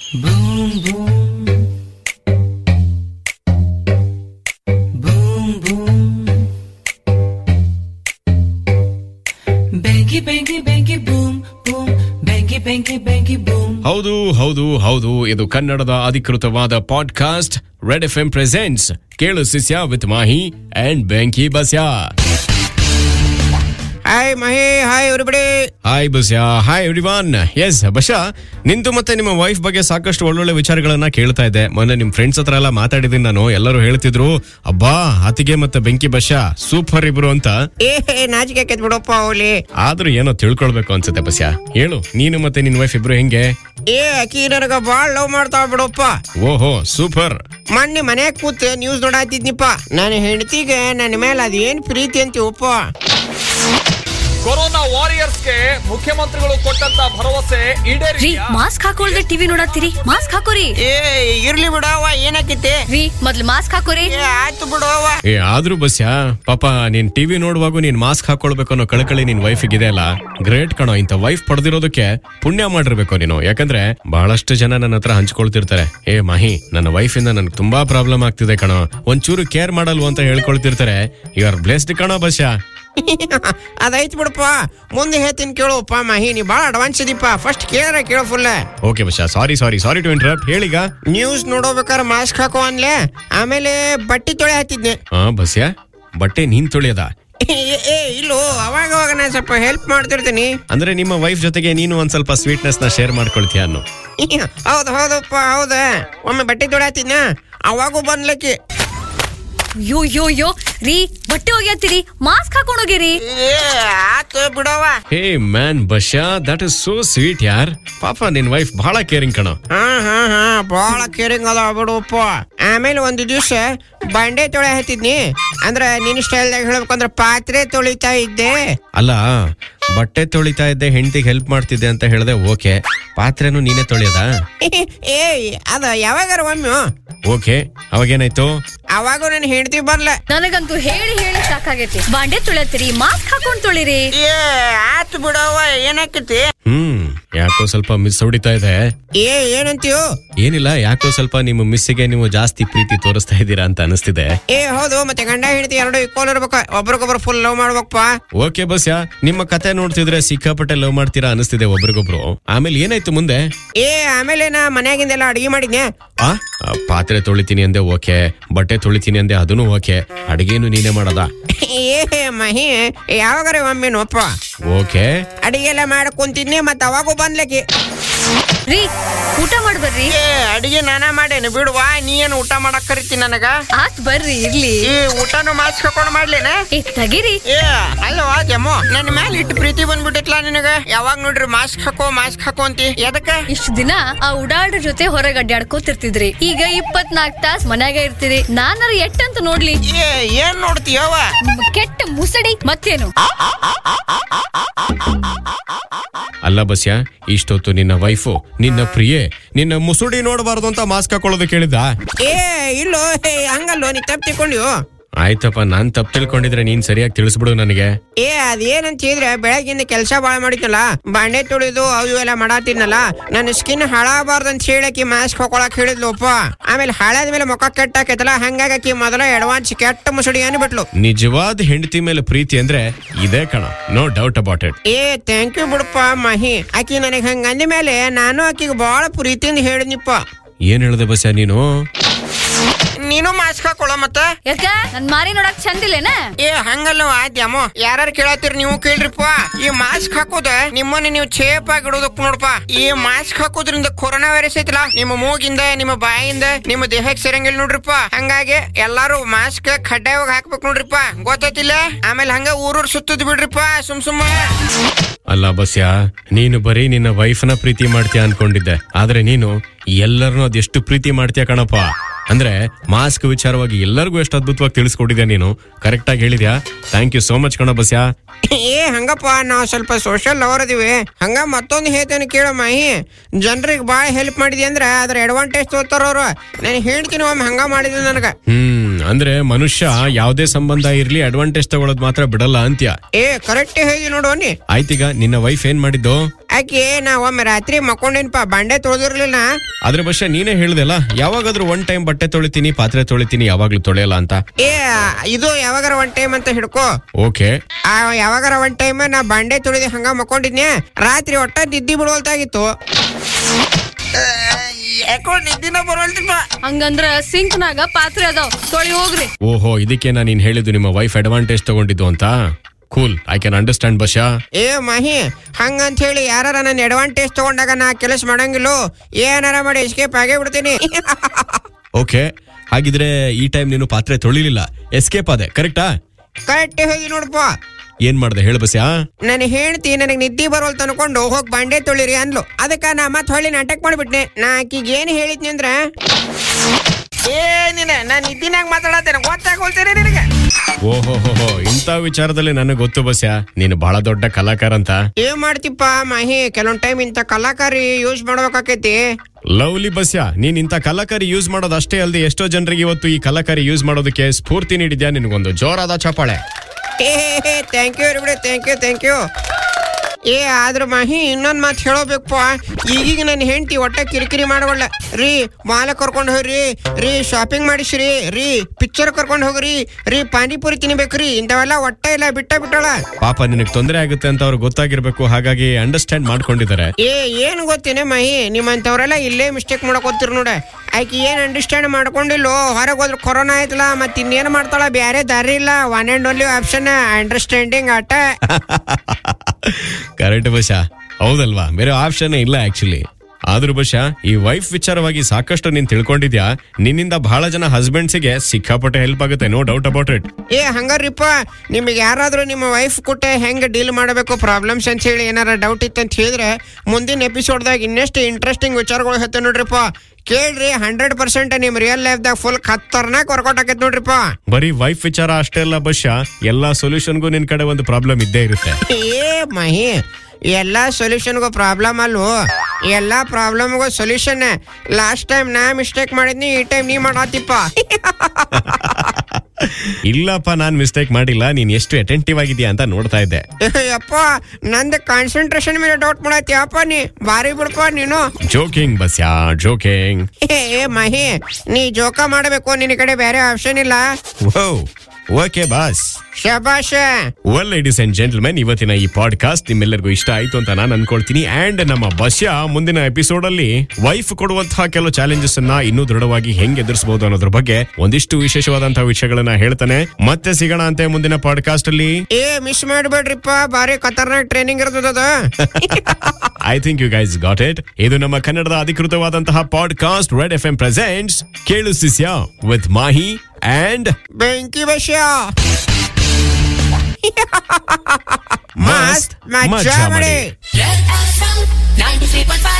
Boom boom, boom boom, bangy bangy bangy boom boom, bangy bangy bangy boom. ಹೌದು ಹೌದು ಹೌದು, ಇದು ಕನ್ನಡದ ಅಧಿಕೃತವಾದ ಪಾಡ್ಕಾಸ್ಟ್ ರೆಡ್ ಎಫ್ಎಂ ಪ್ರೆಸೆಂಟ್ಸ್ ಕೇಳು ಶಿಷ್ಯ with Mahi and Benki Basya. Hi Mahi, hi everybody. Hi Basya, hi everyone. Yes Basya, ನಿಂದು ಮತ್ತೆ ನಿಮ್ಮ ವೈಫ್ ಬಗ್ಗೆ ಸಾಕಷ್ಟು ಒಳ್ಳೊಳ್ಳೆ ವಿಚಾರಗಳನ್ನ ಕೇಳ್ತಾ ಇದ್ದೆ. ಮೊನ್ನೆ ನಿಮ್ ಫ್ರೆಂಡ್ಸ್ ಹತ್ರ ಎಲ್ಲ ಮಾತಾಡಿದೀನಿ ನಾನು. ಎಲ್ಲರೂ ಹೇಳ್ತಿದ್ರು, ಅಬ್ಬಾ ಅತಿಗೆ ಮತ್ತೆ ಬೆಂಕಿ ಬಸ್ಯಾ ಸೂಪರ್ ಇಬ್ರು ಅಂತ. ನಾಚಿಕೆ ಕೆತ್ ಬಿಡಪ್ಪ ಅವಲಿ. ಆದ್ರೂ ಏನೋ ತಿಳ್ಕೊಳ್ಬೇಕು ಅನ್ಸುತ್ತೆ ಬಸ್ಯಾ. ಹೇಳು, ನೀನು ಮತ್ತೆ ನಿನ್ ವೈಫ್ ಇಬ್ರು ಹೆಂಗೆ? ಅಕ್ಕಿ ನನಗ ಬಾಳ್ ಲವ್ ಮಾಡ್ತಾವ ಬಿಡಪ್ಪ. ಓಹೋ ಸೂಪರ್. ಮೊನ್ನೆ ಮನ್ಯಾಗ ಕೂತ್ ನ್ಯೂಸ್ ನೋಡಾತಿದ್ನಿಪ್ಪ. ನನ್ನ ಹೆಂಡತಿಗೆ ನನ್ನ ಮೇಲೆ ಅದೇನ್ ಪ್ರೀತಿ ಅಂತೀವಪ್ಪ. ಕೊರೋನಾ ವಾರಿಯರ್ಸ್ಗೆ ಮುಖ್ಯಮಂತ್ರಿಗಳು ಕೊಟ್ಟಂತ ಭರವಸೆ ಈಡೇರಿ. ಮಾಸ್ಕ್ ಹಾಕೊಳ್ದೆ ಟಿವಿ ನೋಡತ್ತೀರಿ, ಮಾಸ್ಕ್ ಹಾಕೋರಿ. ಇರ್ಲಿ ಬಿಡವ, ಏನಾಕಿತ್ತೆ ರೀ ಮೊದ್ಲು ಮಾಸ್ಕ್ ಹಾಕೋರಿ. ಆಯ್ತು ಬಿಡವ. ಆದ್ರೂ ಬಸ್ಯಾ ಪಾಪ ನೀನ್ ಟಿವಿ ನೋಡುವಾಗ ನೀನ್ ಮಾಸ್ಕ್ ಹಾಕೊಳ್ಬೇಕು ಅನ್ನೋ ಕಳಕಳಿ ನಿನ್ ವೈಫಿಗೆ ಇದೆ ಅಲ್ಲ, ಗ್ರೇಟ್ ಕಣೋ. ಇಂತ ವೈಫ್ ಪಡೆದಿರೋದಕ್ಕೆ ಪುಣ್ಯ ಮಾಡಿರ್ಬೇಕು ನೀನು. ಯಾಕಂದ್ರೆ ಬಹಳಷ್ಟು ಜನ ನನ್ನ ಹತ್ರ ಹಂಚ್ಕೊಳ್ತಿರ್ತಾರೆ, ಮಾಹಿ ನನ್ನ ವೈಫ್ ಇಂದ ನನ್ಗೆ ತುಂಬಾ ಪ್ರಾಬ್ಲಮ್ ಆಗ್ತಿದೆ ಕಣೋ, ಒಂಚೂರು ಕೇರ್ ಮಾಡಲ್ವ ಅಂತ ಹೇಳ್ಕೊಳ್ತಿರ್ತಾರೆ. ಯು ಆರ್ ಬ್ಲೆಸ್ಡ್ ಕಣೋ ಬಸ್ಯಾ. ಅದೈತ್ ಬಿಡಪ್ಪ, ಮುಂದೆ ಹೇಳ್ತೀನಿ ಕೇಳುವಪ್ಪ ಮಹಿ. ನೀ ಬಾಳ ಅಡ್ವಾನ್ಸ್ ಇದೀಪ, ಫಸ್ಟ್ ಕೇಳೋ full. Okay Basya, sorry to interrupt. ಹೇಳೀಗ. ನ್ಯೂಸ್ ನೋಡೋಬೇಕಾದ್ರೆ ಮಾಸ್ಕ್ ಹಾಕೋ ಅನ್ಲೆ, ಆಮೇಲೆ ಬಟ್ಟೆ ತೊಳೆ ಹಾಕಿದ್ನೆ. ಬಸ್ಯಾ, ಬಟ್ಟೆ ನೀನ್ ತೊಳೆಯದ? ಇಲ್ಲೋ, ಅವಾಗ ನಾನು ಸ್ವಲ್ಪ ಹೆಲ್ಪ್ ಮಾಡ್ತಿರ್ತೀನಿ. ಅಂದ್ರೆ ನಿಮ್ಮ ವೈಫ್ ಜೊತೆಗೆ ನೀನು ಒಂದ್ ಸ್ವಲ್ಪ ಸ್ವೀಟ್ನೆಸ್ ನ ಶೇರ್ ಮಾಡ್ಕೊಳ್ತೀಯ ಅನ್ನೋ. ಹೌದಪ್ಪ, ಹೌದ. ಒಮ್ಮೆ ಬಟ್ಟೆ ತೊಳೆ ಹಾಕಿದ್ನ, ಅವಾಗೂ ಬಂದ್ಲಕ್ಕಿ. ಯೋ ರೀ, ಬಟ್ಟೆ ಒಗ್ಯಾತಿರಿ, ಮಾಸ್ಕ್ ಹಾಕೊಂಡ್ ಹೋಗಿರಿ. ಆತು ಬಿಡವ. Hey man Basya, that is so sweet ಯಾರ್. ಪಾಪ ನಿನ್ ವೈಫ್ ಬಹಳ ಕೇರಿಂಗ್ ಕಣೋ. ಹಾ ಬಹಳ ಕೇರಿಂಗ್ ಅದ ಬಿಡಪ್ಪ. ಆಮೇಲೆ ಒಂದು ದಿವ್ಸ ಬಂಡೆ ತೊಳೆ ಹಾಕಿದ್ನಿ. ಅಂದ್ರ ನಿನ್ ಸ್ಟೈಲ್ದಾಗ ಹೇಳ್ಬೇಕಂದ್ರ ಪಾತ್ರೆ ತೊಳಿತಾ ಇದ್ದೆ. ಅಲ್ಲ, ಬಟ್ಟೆ ತೊಳಿತಾ ಇದ್ದೆ, ಹೆಂಡತಿಗೆ ಹೆಲ್ಪ್ ಮಾಡ್ತಿದ್ದೆ ಅಂತ ಹೇಳ್ದೆ. ಓಕೆ, ಪಾತ್ರೆನು ನೀನೇ ತೊಳೆಯದ? ಅದ ಯಾವಾಗಾರ ಒಮ್ಮೆ. ಓಕೆ, ಅವಾಗೇನಾಯ್ತು? ಅವಾಗೂ ನನ್ ಹೆಂಡತಿ ಬರ್ಲ. ನನಗಂತೂ ಹೇಳಿ ಸಾಕಾಗೈತಿ. ಬಾಂಡೆ ತೊಳೆತ್ತೀರಿ, ಮಾಸ್ಕ್ ಹಾಕೊಂಡ್ ತೊಳಿರಿ. ಆತು ಬಿಡವ, ಏನಾಕತಿ? ಯಾಕೋ ಸ್ವಲ್ಪ ಮಿಸ್ ಹೊಡಿತಾ ಇದೆ. ಏನಂತೀಯೋ? ಏನಿಲ್ಲ, ಯಾಕೋ ಸ್ವಲ್ಪ ನಿಮ್ಮ ಮಿಸ್ಸಿಗೆ ನೀವು ಜಾಸ್ತಿ ಪ್ರೀತಿ ತೋರಿಸ್ತಾ ಇದ್ದೀರಾ ಅಂತ ಅನಿಸ್ತಿದೆ. ಹೌದು, ಮತ್ತೆ ಗಂಡ ಹೆಂಡತಿ ಎರಡು ಈಕ್ವಲ್ ಇರ್ಬೇಕ, ಒಬ್ರಿಗೊಬ್ರು ಫುಲ್ ಲವ್ ಮಾಡ್ಬೇಕಪ್ಪ. ಓಕೆ ಬಸ್ಯಾ, ನಿಮ್ಮ ಕತೆ ನೋಡ್ತಿದ್ರೆ ಸಿಕ್ಕಾಪಟ್ಟೆ ಲವ್ ಮಾಡ್ತೀರಾ ಅನಿಸ್ತಿದೆ ಒಬ್ರಿಗೊಬ್ರು. ಆಮೇಲೆ ಏನಾಯ್ತು ಮುಂದೆ? ಆಮೇಲೆ ನಾ ಮನ್ಯಾಗಿಂದೆಲ್ಲ ಅಡಿಗೆ ಮಾಡಿದ್ನೆ. ಪಾತ್ರೆ ತೊಳಿತೀನಿ ಅಂದೆ, ಓಕೆ. ಬಟ್ಟೆ ತೊಳಿತೀನಿ ಅಂದೆ, ಅದನ್ನು ಓಕೆ. ಅಡಿಗೆನು ನೀನೇ ಮಾಡೋದಾ? ಮಹಿ, ಯಾವಾಗಾರ ಒಮ್ಮೆ ನೋಪ್ಪ. ಓಕೆ, ಅಡಿಗೆ ಎಲ್ಲ ಮಾಡಿ ಕುಂತಿದ್ನಿ, ಮತ್ತ ಅವಾಗೂ ಬಂದ್ಲಕ್ಕಿ. ರೀ, ಊಟ ಮಾಡ್ಬರ್ರಿ. ಅಡಿಗೆ ನಾನ ಮಾಡೇನು ಬಿಡುವ, ನೀ ಏನು ಊಟ ಮಾಡಕ್ ಕರಿತೀನಿ ನನಗ? ಆತ್ ಬರ್ರಿ, ಇರ್ಲಿ. ಊಟನು ಮಾಸ್ಕ್ ಹಾಕೊಂಡ್ ಮಾಡ್ಲೇನ? ತಗಿರಿ. ಅಲ್ವಾ ಜಮ್ಮು, ನನ್ನ ಮ್ಯಾಲ ಇಟ್ಟು ಪ್ರೀತಿ ಬಂದ್ಬಿಟ್ಟಿತ್ಲಾ ನಿನಗ. ಯಾವಾಗ ನೋಡ್ರಿ ಮಾಸ್ಕ್ ಹಾಕೋ ಅಂತಿ, ಎದಕ್ಕ? ಇಷ್ಟು ದಿನ ಆ ಉಡಾಳ್ರ ಜೊತೆ ಹೊರಗೆ ಅಡ್ಡಾಡ್ಕೋತಿರ್ತಿದ್ರಿ, ಈಗ 24 ತಾಸ್ ಮನ್ಯಾಗ ಇರ್ತೀರಿ. ನಾನಾರ ಎಟ್ಟಂತ ನೋಡ್ಲಿ? ಏನ್ ನೋಡ್ತೀಯವ? ಕೆಟ್ಟ ಮುಸಡಿ ಮತ್ತೇನು? ಅಲ್ಲ ಬಸ್ಯಾ, ಇಷ್ಟೊತ್ತು ನಿನ್ನ ವೈಫು, ನಿನ್ನ ಪ್ರಿಯೆ, ನಿನ್ನ ಮುಸುಡಿ ನೋಡಬಾರ್ದು ಅಂತ ಮಾಸ್ಕ್ ಹಾಕೊಳ್ಳೋದು ಕೇಳಿದ್ದ? ಇಲ್ಲೋ, ಹಂಗಲ್ಲೋ, ನೀ ತಪ್ಪು ತಿಳ್ಕೊಂಡ್ಯೋ. ಆಯ್ತಪ್ಪ, ನಾನ್ ತಪ್ಪು ತಿಳ್ಕೊಂಡಿದ್ರೆ ನೀನ್ ಸರಿಯಾಗಿ ತಿಳಿಸ್ಬಿಡು ನನಗೆ. ಅದೇನಂತ ಹೇಳಿದ್ರೆ, ಬೆಳಗ್ಗಿಂದ ಕೆಲಸ ಬಾಳ ಮಾಡಿದ್ನಲ್ಲ, ಬಾಂಡೆ ತೊಳಿದು ಅವು ಎಲ್ಲ ಮಾಡಾತಿದ್ನಲ್ಲ, ನನ್ನ ಸ್ಕಿನ್ ಹಾಳಾಗಬಾರ್ದಂತ ಹೇಳಕಿ ಮಾಸ್ಕ್ ಹಾಕೊಳಕ್ ಹೇಳಿದ್ಲಪ್ಪ. ಆಮೇಲೆ ಹಾಳಾದ್ಮೇಲೆ ಮುಖ ಕೆಟ್ಟಾಕೈತಲ್ಲ, ಹಂಗಾಗಿ ಮೊದಲ ಅಡ್ವಾನ್ಸ್ ಕೆಟ್ಟ ಮುಸುಡಿ ಅನ್ಬಿಟ್ಲು. ನಿಜವಾದ ಹೆಂಡತಿ ಮೇಲೆ ಪ್ರೀತಿ ಅಂದ್ರೆ ಇದೇ ಕಣ, no doubt about it. Thank you ಬಿಡಪ್ಪ ಮಹಿ. ಆಕಿ ನನಗೆ ಹಂಗ ಅಂದ ಮೇಲೆ ನಾನು ಆಕಿಗೆ ಬಾಳ ಪ್ರೀತಿಯಿಂದ ಹೇಳಿದ್ನಿಪ್ಪ. ಏನ್ ಹೇಳ್ದೆ ಬಸ್ಯಾ ನೀನು? ನೀನು ಮಾಸ್ಕ್ ಹಾಕೊಳ್ಳ ಮತ್ತ. ಯಾಕ ನನ್ ಮಾರಿ ನೋಡಕ್ ಚಂದಿಲ್ಲೇನ? ಹಂಗಲ್ಲ ಆದ್ಯಮ್ಮ, ಯಾರು ಕೇಳತ್ತೀರಿ ನೀವು ಕೇಳ್ರಿಪ್ಪ. ಈ ಮಾಸ್ಕ್ ಹಾಕೋದ ನಿಮ್ಮನ್ನ ನೀವು ಚೇಪ್ ಆಗಿ ಇಡೋದಕ್ ನೋಡಪ್ಪ. ಈ ಮಾಸ್ಕ್ ಹಾಕೋದ್ರಿಂದ ಕೊರೋನಾ ವೈರಸ್ ಐತಿಲ್ಲ, ನಿಮ್ಮ ಮೂಗಿಂದ, ನಿಮ್ಮ ಬಾಯಿಂದ, ನಿಮ್ಮ ದೇಹಕ್ಕೆ ಸೇರಂಗಿಲ್ಲ ನೋಡ್ರಿಪ್ಪ. ಹಂಗಾಗಿ ಎಲ್ಲಾರು ಮಾಸ್ಕ್ ಕಡ್ಡಾಯವಾಗಿ ಹಾಕ್ಬೇಕು ನೋಡ್ರಿಪ್ಪ, ಗೊತ್ತೈತಿಲ್ಲ? ಆಮೇಲೆ ಹಂಗ ಊರೂರ್ ಸುತ್ತದ್ ಬಿಡ್ರಿಪ್ಪ ಸುಮ್ಮ. ಅಲ್ಲ ಬಸ್ಯಾ, ನೀನು ಬರೀ ನಿನ್ನ ವೈಫ್ನ ಪ್ರೀತಿ ಮಾಡ್ತೀಯ ಅನ್ಕೊಂಡಿದ್ದೆ, ಆದ್ರೆ ನೀನು ಎಲ್ಲರನ್ನೂ ಅದೆಷ್ಟು ಪ್ರೀತಿ ಮಾಡ್ತೀಯ ಕಣಪ್ಪ. ಅಂದ್ರೆ ಮಾಸ್ಕ್ ವಿಚಾರವಾಗಿ ಎಲ್ಲರಿಗೂ ಎಷ್ಟು ಅದ್ಭುತವಾಗಿ ತಿಳಿಸ್ಕೊಟ್ಟಿದ್ಯಾ ನೀನು. ಕರೆಕ್ಟ್ ಆಗಿ ಹೇಳಿದ್ಯಾ. ಥ್ಯಾಂಕ್ ಯು ಸೋ ಮಚ್ ಕಣ ಬಸ್ಯಾ. ಹಂಗಪ್ಪ, ನಾವು ಸ್ವಲ್ಪ ಸೋಷಿಯಲ್ ಲವರ್ ಅದೀವಿ. ಹಂಗ ಮತ್ತೊಂದು ಹೇಳ್ತೇನೆ ಕೇಳೋ ಮಾಹಿ, ಜನರಿಗೆ ಬಾಳ ಹೆಲ್ಪ್ ಮಾಡಿದ್ಯ ಅಂದ್ರ ಅದ್ರ ಅಡ್ವಾಂಟೇಜ್ ತೋತಾರ ಅವ್ರು. ನಾನು ಹೇಳ್ತೀನಿ, ಒಮ್ಮೆ ಹಂಗ ಮಾಡಿದ್ವಿ ನನಗ. ಅಂದ್ರೆ ಮನುಷ್ಯ ಯಾವ್ದೇ ಸಂಬಂಧ ಇರ್ಲಿ ಅಡ್ವಾಂಟೇಜ್ ತಗೊಳೋದ್ ಮಾತ್ರ ಬಿಡಲ್ಲ ಅಂತ್ಯ. ಕರೆಕ್ಟ್ ಹೇಳಿ ನೋಡು ನೀ. ಆಯ್ತೀಗ ನಿನ್ನ ವೈಫ್ ಏನ್ ಮಾಡಿದ್ದು? ಆಕೆ ನಾ ಒಮ್ಮೆ ರಾತ್ರಿ ಮಕ್ಕೊಂಡೇನ್ಪ, ಬಂಡೆ ತೊಳೆದಿರ್ಲಿಲ್ಲ. ಅದ್ರ ಬಗ್ಗೆ ನೀನೇ ಹೇಳ್ದಲ್ಲ, ಯಾವಾಗಾದ್ರೂ ಒನ್ ಟೈಮ್ ಬಟ್ಟೆ ತೊಳಿತೀನಿ ಪಾತ್ರೆ ತೊಳಿತೀನಿ ಯಾವಾಗ್ಲೂ ತೊಳೆಯಲ್ಲ ಅಂತ. ಇದು ಯಾವಾಗಾರ ಒನ್ ಟೈಮ್ ಅಂತ ಹಿಡ್ಕೋ. ಓಕೆ. ಯಾವಾಗಾರ ಒನ್ ಟೈಮ್ ನಾ ಬಂಡೆ ತೊಳೆದೆ ಹಂಗ ಮಕ್ಕೊಂಡಿದ್ನೆ, ರಾತ್ರಿ ಒಟ್ಟ ನಿದ್ದಿ ಬಿಡುವಲ್ತಾಗಿತ್ತು. ಯಾಕೋ ನಿದ್ದಿನ ಬರೋಲ್ತಿಪ್ಪ. ಹಂಗಂದ್ರ ಸಿಂಕ್ ನಾಗ ಪಾತ್ರೆ ಅದಾವ್, ತೊಳಿ ಹೋಗ್ರಿ. ಓಹೋ, ಇದಕ್ಕೆ ನೀನ್ ಹೇಳಿದ್ದು ನಿಮ್ಮ ವೈಫ್ ಅಡ್ವಾಂಟೇಜ್ ತಗೊಂಡಿದ್ದು ಅಂತ. Cool, I can understand Basha. Mahi, ಹಂಗಂತ ಹೇಳಿ ಯಾರ ನನ್ನ ಅಡ್ವಾಂಟೇಜ್ ತಗೊಂಡಾಗ ನಾ ಕೆಲಸ ಮಾಡಂಗಿಲ್ಲ, ಏನಾರ ಮಾಡಿ ಎಸ್ಕೇಪ್ ಆಗೇ ಬಿಡ್ತೀನಿ. ಓಕೆ, ಹಾಗಿದ್ರೆ ಈ ಟೈಮ್ ನೀನು ಪಾತ್ರೆ ತೊಳಿಲಿಲ್ಲ, ಎಸ್ಕೇಪ್ ಆದೆ, ಕರೆಕ್ಟಾ? ಕರೆಕ್ಟ್ ಹೋಗಿ ನೋಡಪ್ಪ. ಏನ್ ಮಾಡ್ದೆ ಹೇಳ ಬಸ್ಯಾ? ನನ್ನ ಹೇಳ್ತಿ ನನಗೆ ನಿದ್ದಿ ಬರೋಲ್ ಅನ್ಕೊಂಡು ಹೋಗಿ ಬಂಡೆ ತೊಳಿರಿ ಅನ್ಲು, ಅದಕ್ಕ ನಾ ಮತ್ ಹೊಳ್ಳಿ ನಾಟಕ ಮಾಡ್ಬಿಟ್ನೆ. ನಾ ಆಕಿಗೆ ಏನ್ ಹೇಳಿದ್ನಿ ಅಂದ್ರ, ಏನಿಲ್ಲ ನಾ ನಿದ್ದಿನಾಗ ಮಾತಾಡತ್ತೇನೆ, ಗೊತ್ತಾಗೋಲ್ತೇನೆ ನಿನಗೆ. ಓಹೋ, ಇಂಥ ವಿಚಾರದಲ್ಲಿ ನನಗೆ ಗೊತ್ತು ಬಸ್ಯಾ, ನೀನು ಬಹಳ ದೊಡ್ಡ ಕಲಾಕಾರ ಅಂತ. ಏನ್ ಮಾಡ್ತಿಪ್ಪ ಮಾಹಿ, ಕೆಲವೊಂದ್ ಟೈಮ್ ಇಂತ ಕಲಾಕಾರಿ ಯೂಸ್ ಮಾಡ್ಬೇಕಾಕೈತಿ. ಲವ್ಲಿ ಬಸ್ಯಾ, ನೀನ್ ಇಂಥ ಕಲಾಕಾರಿ ಯೂಸ್ ಮಾಡೋದು ಅಷ್ಟೇ ಅಲ್ಲದೆ ಎಷ್ಟೋ ಜನರಿಗೆ ಇವತ್ತು ಈ ಕಲಾಕಾರಿ ಯೂಸ್ ಮಾಡೋದಕ್ಕೆ ಸ್ಫೂರ್ತಿ ನೀಡಿದ್ಯಾ. ನಿನಗೊಂದು ಜೋರಾದ ಚಪ್ಪಾಳೆ. ಥ್ಯಾಂಕ್ ಯು ಬಿಡಿ, ಥ್ಯಾಂಕ್ ಯು. ಆದ್ರ ಮಾಹಿ ಇನ್ನೊಂದ್ ಮಾತು ಹೇಳೋಬೇಕಪ್ಪ. ಈಗೀಗ ನನ್ನ ಹೆಂಡತಿ ಒಟ್ಟ ಕಿರಿಕಿರಿ ಮಾಡವಲ್ಲ. ರೀ ಮಾಲ ಕರ್ಕೊಂಡು ಹೋಗ್ರಿ, ರೀ ಶಾಪಿಂಗ್ ಮಾಡಿಸ್ರಿ, ರೀ ಪಿಕ್ಚರ್ ಕರ್ಕೊಂಡು ಹೋಗ್ರಿ, ರೀ ಪಾನಿಪುರಿ ತಿನ್ಬೇಕ್ರಿ, ಇಂಥವೆಲ್ಲ ಒಟ್ಟ ಇಲ್ಲ, ಬಿಟ್ಟಳ. ಪಾಪ ನಿನಗೆ ತೊಂದರೆ ಆಗುತ್ತೆ ಅಂತ ಅವ್ರಿಗೆ ಗೊತ್ತಾಗಿರ್ಬೇಕು, ಹಾಗಾಗಿ ಅಂಡರ್ಸ್ಟ್ಯಾಂಡ್ ಮಾಡ್ಕೊಂಡಿದ್ದಾರೆ. ಏನ್ ಗೊತ್ತೇನೆ ಮಾಹಿ, ನಿಮ್ಮಂತವ್ರೆಲ್ಲ ಇಲ್ಲೇ ಮಿಸ್ಟೇಕ್ ಮಾಡಕೋತಿರ್ ನೋಡ. ಆಕಿ ಏನ್ ಅಂಡರ್ಸ್ಟ್ಯಾಂಡ್ ಮಾಡ್ಕೊಂಡಿಲ್ಲೋ, ಹೊರಗೆ ಹೋದ್ರ ಕೊರೋನಾ ಆಯ್ತಲ್ಲ, ಮತ್ ಇನ್ನೇನ್ ಮಾಡ್ತಾಳ, ಬ್ಯಾರೆ ದಾರಿ ಇಲ್ಲ, one and only option understanding ಆಟ. ಕರೆಕ್ಟ್ ಬಶಾ, ಹೌದಲ್ವಾ? ಬೇರೆ ಆಪ್ಷನ್ ಇಲ್ಲ ಆಕ್ಚುಲಿ. ಆದ್ರೂ ಬಶಾ, ಈ ವೈಫ್ ವಿಚಾರವಾಗಿ ಸಾಕಷ್ಟು ನೀನ್ ತಿಳ್ಕೊಂಡಿದ್ಯಾ. ನಿನ್ನಿಂದ ಬಹಳ ಜನ ಹಸ್ಬೆಂಡ್ಸಿಗೆ ಸಿಕ್ಕಾಪಟ್ಟೆ ಹೆಲ್ಪ್ ಆಗುತ್ತೆ, ನೋ ಡೌಟ್ ಅಬೌಟ್ ಇಟ್. ಹಂಗಾರಿಪ್ಪ, ನಿಮಗೆ ಯಾರಾದ್ರೂ ನಿಮ್ಮ ವೈಫ್ ಕೊಟ್ಟೆ ಹೆಂಗ್ ಡೀಲ್ ಮಾಡಬೇಕು ಪ್ರಾಬ್ಲಮ್ಸ್ ಅಂತ ಹೇಳಿ ಏನಾರ ಡೌಟ್ ಇತ್ತು ಅಂತ ಹೇಳಿದ್ರೆ, ಮುಂದಿನ ಎಪಿಸೋಡ್ದಾಗ ಇನ್ನೆಷ್ಟು ಇಂಟ್ರೆಸ್ಟಿಂಗ್ ವಿಚಾರಗಳು ಹೇಳ್ತೇವೆ ನೋಡ್ರಿಪ್ಪ. ಕೇಳ್ರಿ, 100% ನಿಮ್ ರಿಯಲ್ ಲೈಫ್ ದಾಗ ಫುಲ್ ಖತರ್ನಾಕ್ ವರ್ಕೌಟ್ ಆಕೈತಿ ನೋಡ್ರಿಪ್ಪ. ಬರೀ ವೈಫ್ ವಿಚಾರ ಅಷ್ಟೇ ಅಲ್ಲ ಬಶಾ, ಎಲ್ಲಾ ಸೊಲ್ಯೂಷನ್ಗೂ ನಿನ್ ಕಡೆ ಒಂದು ಪ್ರಾಬ್ಲಮ್ ಇದ್ದೇ ಇರುತ್ತೆ. ಮಹಿ, ಎಲ್ಲಾ ಸೊಲ್ಯೂಷನ್ಗೂ ಪ್ರಾಬ್ಲಮ್ ಅಲ್ವೋ, ಎಲ್ಲಾ ಪ್ರಾಬ್ಲಮ್ಗೂ ಸೊಲ್ಯೂಷನ್. ಲಾಸ್ಟ್ ಟೈಮ್ ನಾ ಮಿಸ್ಟೇಕ್ ಮಾಡಿದ್ನಿ, ಈ ಟೈಮ್ ನೀ ಮಾಡಾತಿಪ್ಪ. ಇಲ್ಲಪ್ಪ, ನಾನ್ ಮಿಸ್ಟೇಕ್ ಮಾಡಿಲ್ಲ, ನೀನ್ ಎಷ್ಟು ಅಟೆಂಟಿವ್ ಆಗಿದ್ಯಾ ಅಂತ ನೋಡ್ತಾ ಇದ್ದೆ. ಅಪ್ಪ, ನಂದ ಕಾನ್ಸಂಟ್ರೇಷನ್ ಮೇಲೆ ಡೌಟ್ ಮಾಡತ್ತಿ ಅಪ್ಪ, ನೀ ಬಾರಿ ಬಿಡ್ಪ ನೀನು. ಜೋಕಿಂಗ್ ಬಸ್ಯಾ, ಜೋಕಿಂಗ್. ಮಹಿ, ನೀ ಜೋಕ ಮಾಡಬೇಕು, ನಿನ್ನ ಕಡೆ ಬೇರೆ ಆಪ್ಷನ್ ಇಲ್ಲ. ಓಕೆ ಬಾಸ್, ಶಬಾಷ್. ವೆಲ್ ಲೇಡೀಸ್ ಅಂಡ್ ಜೆಂಟಲ್ಮೆನ್, ಇವತ್ತಿನ ಈ ಪಾಡ್ಕಾಸ್ಟ್ ನಿಮ್ಮೆಲ್ಲರಿಗೂ ಇಷ್ಟ ಆಯ್ತು ಅಂತ ನಾನು ಅನ್ಕೊಳ್ತೀನಿ. ಅಂಡ್ ನಮ್ಮ ಬಸ್ಯಾ ಮುಂದಿನ ಎಪಿಸೋಡ್ ಅಲ್ಲಿ ವೈಫ್ ಕೊಡುವಂತಹ ಕೆಲವು ಚಾಲೆಂಜಸ್ ಅನ್ನ ಇನ್ನೂ ದೃಢವಾಗಿ ಹೆಂಗ್ ಎದುರಿಸಬಹುದು ಅನ್ನೋದ್ರ ಬಗ್ಗೆ ಒಂದಿಷ್ಟು ವಿಶೇಷವಾದಂತಹ ವಿಷಯಗಳನ್ನ ಹೇಳ್ತಾನೆ. ಮತ್ತೆ ಸಿಗೋಣ ಅಂತೆ ಮುಂದಿನ ಪಾಡ್ಕಾಸ್ಟ್ ಅಲ್ಲಿ. ಮಿಸ್ ಮಾಡಬೇಡ್ರಿಪ್ಪ, ಬಾರಿ ಖತರ್ನಾಕ್ ಟ್ರೈನಿಂಗ್ ಇರ್ತದ. I think you guys got it. ಇದು ನಮ್ಮ ಕನ್ನಡದ ಅಧಿಕೃತವಾದಂತಹ ಪಾಡ್ಕಾಸ್ಟ್ ರೆಡ್ FM ಪ್ರೆಸೆಂಟ್ಸ್ ಕೇಳು ಶಿಷ್ಯ ವಿತ್ ಮಾಹಿ ಅಂಡ್ ಬೆಂಕಿ ಬಸ್ಯಾ. ಮಸ್ತ್ ಮಜಾ ಮಾಡಿ. Red FM 93.5